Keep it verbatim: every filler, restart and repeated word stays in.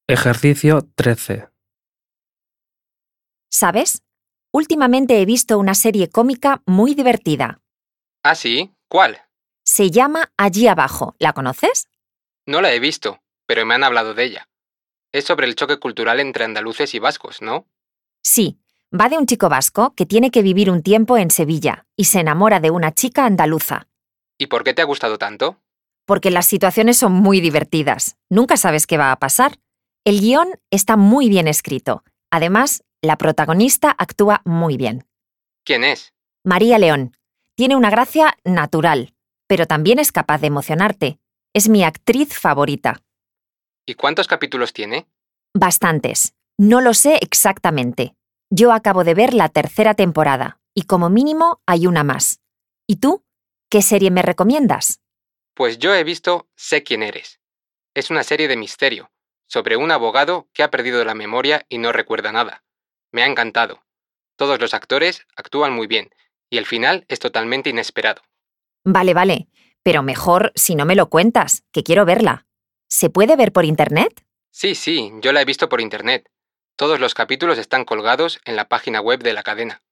Ejercicio trece. ¿Sabes? Últimamente he visto una serie cómica muy divertida. ¿Ah, sí? ¿Cuál? Se llama Allí abajo. ¿La conoces? No la he visto, pero me han hablado de ella. Es sobre el choque cultural entre andaluces y vascos, ¿no? Sí, va de un chico vasco que tiene que vivir un tiempo en Sevilla y se enamora de una chica andaluza. ¿Y por qué te ha gustado tanto? Porque las situaciones son muy divertidas. Nunca sabes qué va a pasar. El guión está muy bien escrito. Además, la protagonista actúa muy bien. ¿Quién es? María León. Tiene una gracia natural, pero también es capaz de emocionarte. Es mi actriz favorita. ¿Y cuántos capítulos tiene? Bastantes. No lo sé exactamente. Yo acabo de ver la tercera temporada y como mínimo hay una más. ¿Y tú? ¿Qué serie me recomiendas? Pues yo he visto Sé quién eres. Es una serie de misterio, sobre un abogado que ha perdido la memoria y no recuerda nada. Me ha encantado. Todos los actores actúan muy bien, y el final es totalmente inesperado. Vale, vale, pero mejor si no me lo cuentas, que quiero verla. ¿Se puede ver por internet? Sí, sí, yo la he visto por internet. Todos los capítulos están colgados en la página web de la cadena.